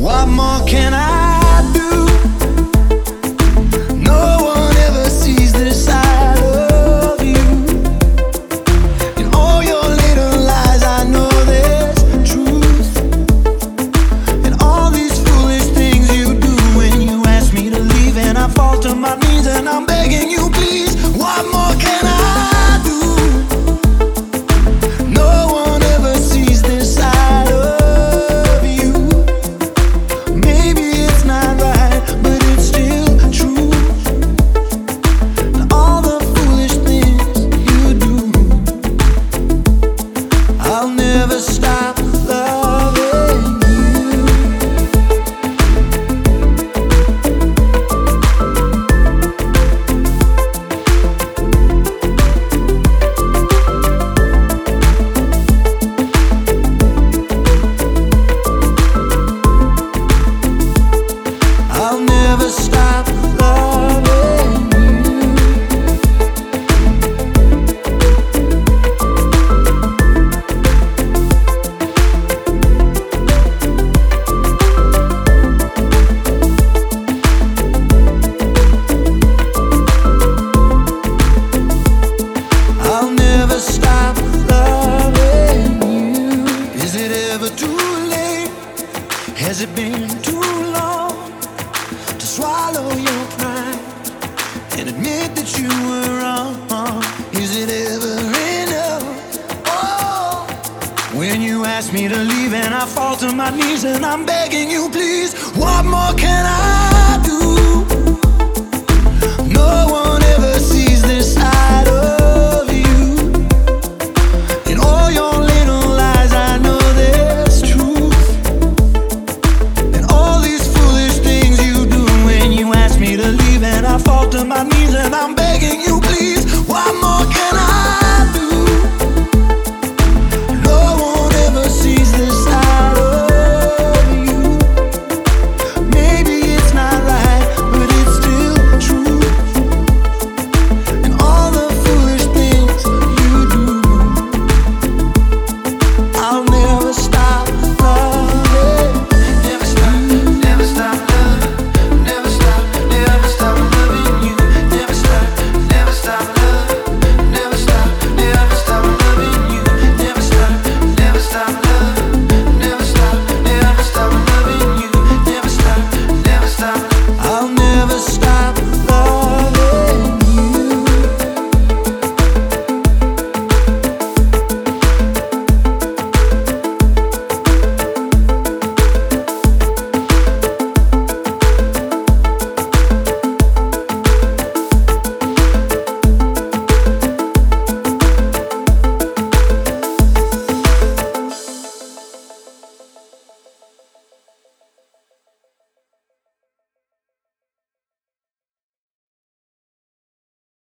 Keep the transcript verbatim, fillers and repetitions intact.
What more can I do? No one ever sees this side of you. In all your little lies, I know there's truth. And all these foolish things you do when you ask me to leave, and I fall to my knees and I'm begging you, please. What more can I do? No one ever sees this side of you. Maybe it's not right, but it's still true. And all the foolish things you do, I'll never stop loving you. I'll never stop loving you. I'll never stop loving you. Is it ever too late? Has it been too long to swallow your pride and admit that you were wrong? Is it ever enough? Oh, when you ask me to leave and I fall to my knees and I'm begging you, please. What more can I